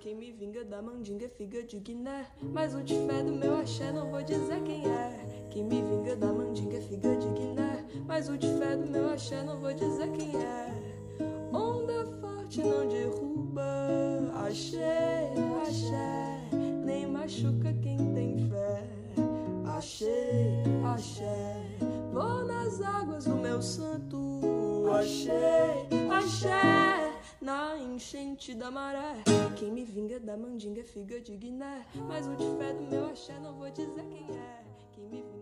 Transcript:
Quem me vinga da mandinga é figa de Guiné, mas o de fé do meu axé não vou dizer quem é. Quem me vinga da mandinga é figa de Guiné, mas o de fé do meu axé não vou dizer quem é. Onda forte não derruba, axé, axé, nem machuca quem tem fé. Axé, axé, vou nas águas do meu santo. Axé, axé, na enchente da maré. Quem me vinga da mandinga é figa de Guiné, mas o de fé do meu axé não vou dizer quem é. Quem me vinga